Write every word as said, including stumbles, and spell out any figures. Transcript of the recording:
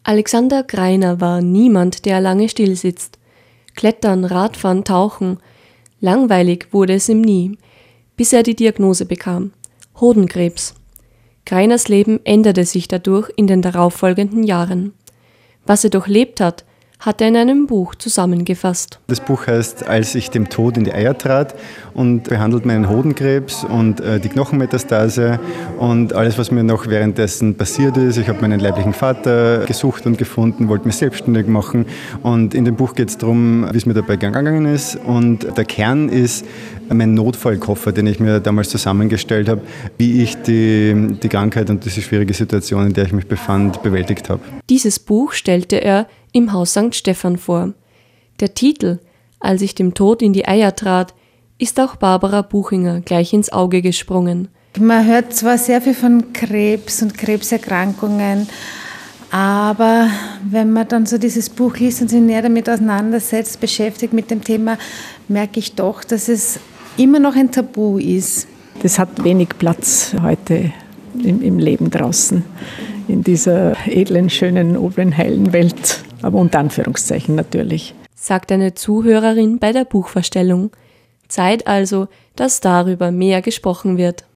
Alexander Greiner war niemand, der lange stillsitzt. Klettern, Radfahren, Tauchen. Langweilig wurde es ihm nie, bis er die Diagnose bekam: Hodenkrebs. Greiners Leben änderte sich dadurch in den darauffolgenden Jahren. Was er durchlebt hat, hat er in einem Buch zusammengefasst. Das Buch heißt »Als ich dem Tod in die Eier trat« und behandelt meinen Hodenkrebs und äh, die Knochenmetastase und alles, was mir noch währenddessen passiert ist. Ich habe meinen leiblichen Vater gesucht und gefunden, wollte mich selbstständig machen, und in dem Buch geht es darum, wie es mir dabei gegangen ist, und der Kern ist mein Notfallkoffer, den ich mir damals zusammengestellt habe, wie ich die, die Krankheit und diese schwierige Situation, in der ich mich befand, bewältigt habe. Dieses Buch stellte er im Haus Sankt Stephan vor. Der Titel »Als ich dem Tod in die Eier trat« ist auch Barbara Buchinger gleich ins Auge gesprungen. Man hört zwar sehr viel von Krebs und Krebserkrankungen, aber wenn man dann so dieses Buch liest und sich näher damit auseinandersetzt, beschäftigt mit dem Thema, merke ich doch, dass es immer noch ein Tabu ist. Das hat wenig Platz heute im, im Leben draußen, in dieser edlen, schönen, noblen, heilen Welt, aber unter Anführungszeichen natürlich. Sagt eine Zuhörerin bei der Buchvorstellung. Zeit also, dass darüber mehr gesprochen wird.